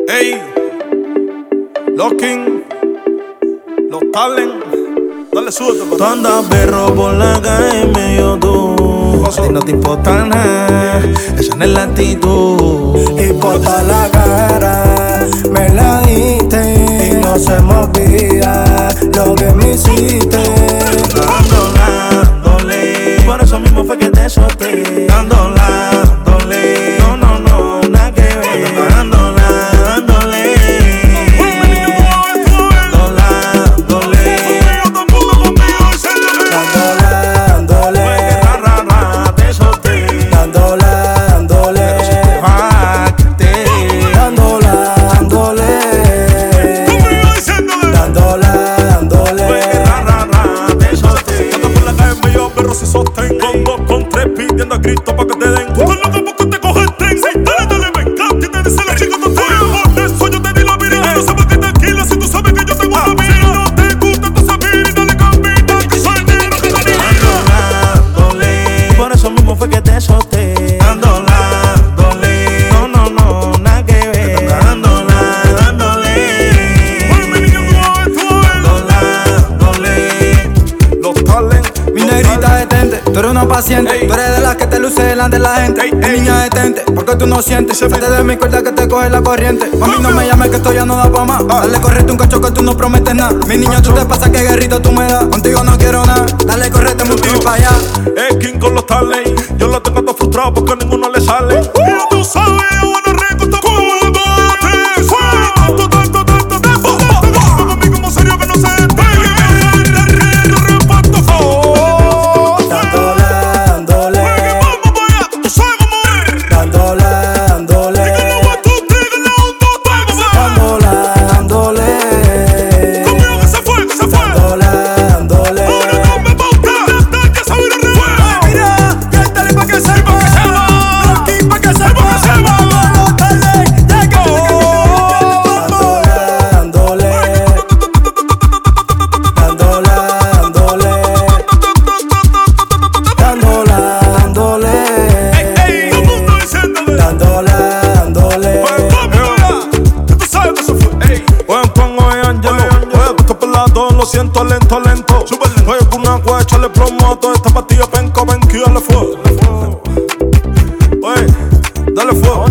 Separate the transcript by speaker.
Speaker 1: Ey, los King, los Talent, dale suerte.
Speaker 2: Tú andas perro por la calle medio tú. A ti no te importa nada, esa no es la actitud.
Speaker 3: Y por toda la cara me la diste y no se me olvida lo que me hiciste.
Speaker 2: Dándole, por eso mismo fue que te solté. Dándole, no, no, no, nada que ver. Dándole, te solté.
Speaker 3: Dándole,
Speaker 1: se sostén. Con tres pidiendo a Cristo pa' que te den. Tú estás loco porque te coge el tren. Dale, ven, y te dice la chica te fuego. Por eso yo te di la vida. No sabes que tranquila si tú sabes que yo tengo una vida. Si no te gusta, entonces mira y dale campita. Que soy negro que te
Speaker 2: dándole, por eso mismo fue que te solté. Dándole, no, no, no, nada que ver. Dándole.
Speaker 1: Los Talent.
Speaker 3: mi negrita detente, tú eres una paciente. Tú eres de las que te luce delante de la gente. Niña detente, porque tú no sientes. Vete de mi cuerda que te coge la corriente. Mami, no me llames que esto ya no da pa' más. Dale, correte un cacho que tú no prometes nada. Mi niña, tú te pasas que guerrito tú me das. Contigo no quiero nada. Dale, correte mucho y pa' allá.
Speaker 1: Es King con los Talent. Yo lo tengo todo frustrado porque a ninguno le sale. Y tú sabes, yo bueno rico, está como el bote. Tanto, conmigo como serio que no se despegue. Lo siento lento. Oye, con una agua, échale plomo a toda esta pastilla penca, ven que dale fuego. Oye, dale fuego.